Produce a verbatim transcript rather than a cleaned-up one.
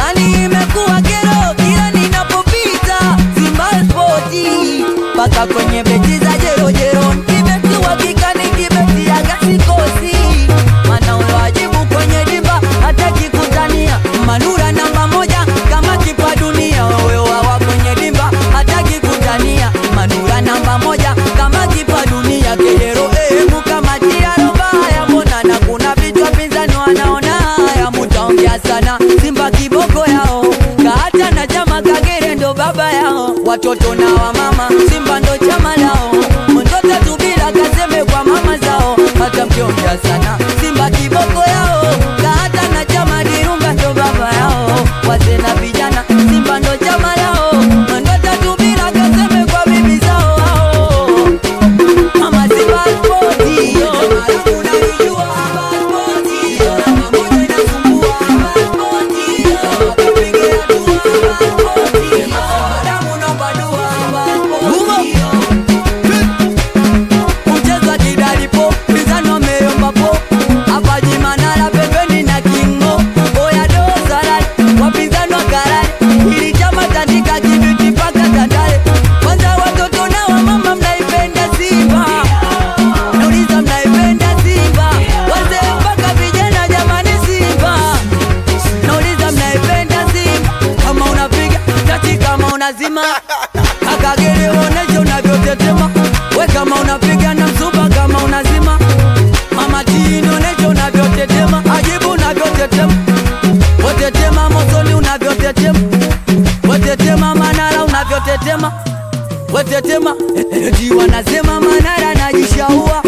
yani imekuwa kero kila ninapopita Simba Sporti paka kwenye beti za jero jero kibeti wakika ni kibeti ya gasi kosi mana uloajibu kwenye dimba hata kikutania Manura namba moja kama kipa dunia wewe wawa kwenye dimba hata kikutania Manura namba moja kama kipa dunia kejero eh mukamatia roba haya mbona na kuna vichwa pinzani wanaona haya mutaongea sana Simba kiboko yao kahata na chama Kagere ndo baba yao watoto na wa mama Simba ndo chama lao mtoto tubila kaseme kwa mama zao hata mkiongea sana Simba kiboko yao kahata na chama Dirunga ndo baba yao wazee na vijana Simba ndo chama lao mtoto tubila kaseme kwa bibi zao mama Simba Sporti unanijua Simba Sporti pamoja inasumbua Simba Sporti wakipigia tu Simba Sporti damu naomba dua Simba Sporti uchezwa kidalipo pinzani wameomba po hapa Jimanara pembeni na Kingo oya dozalali wapinzani wakarari ili chama tandika kibiti paka tandale kwanza watoto na wa mama mnaipenda Simba nauliza mnaipenda Simba wazee mpaka vijana jamani Simba nauliza mnaipenda Simba kama unapiga tati kama unazima Kagere onesha unavyotetema we kama unapiga na Msuba kama unazima Mama Tini onesha unavyotetema ajibu unavyotetema wetetema Mosoni unavyotetema wetetema Manara unavyotetema wetetema eti wanasema Manara najishaua